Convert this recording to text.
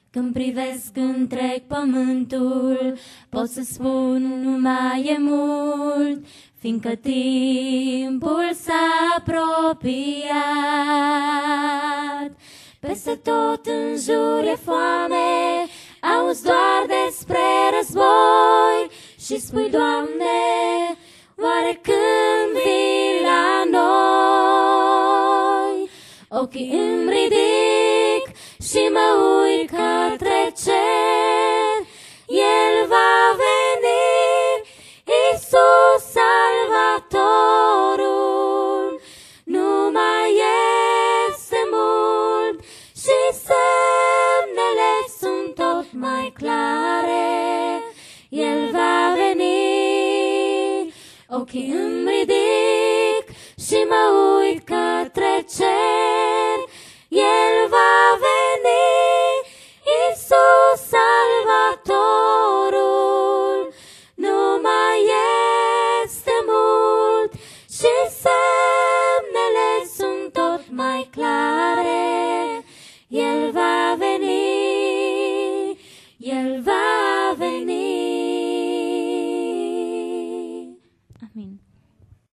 Când privesc întreg pământul, pot să spun nu mai e mult, fiindcă timpul s-a apropiat. Peste tot în jur e foame, auzi doar despre război și spui, Doamne, oare când vii la noi? Ochii îmi ridic și mă uit către cer, El va veni, Iisus Salvatorul. Nu mai este mult și semnele sunt tot mai clare. El va veni, ochii îmi ridic și mă uit către